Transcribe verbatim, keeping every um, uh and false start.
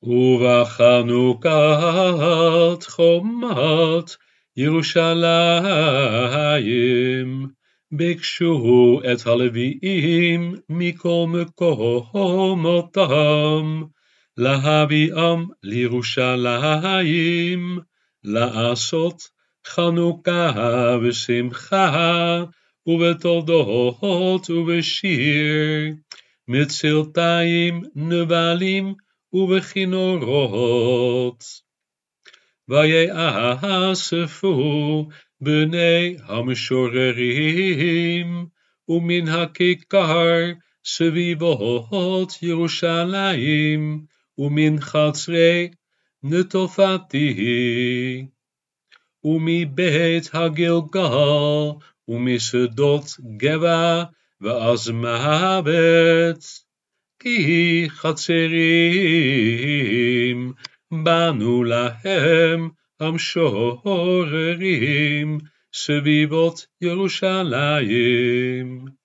ובחנוכת חומת ירושלים ביקשו את הלוויים מכל מקומותם להביאם לירושלים לעשות חנוכה ושמחה ובתודות ובשיר מצלתיים נבלים ובכינורות. ויאספו בני המשוררים ומן הכיכר סביבות ירושלים ומן חצרי נטופתי ומבית הגלגל ומשדות גבע ועזמוות כי חצרים בנו להם המשוררים סביבות ירושלים.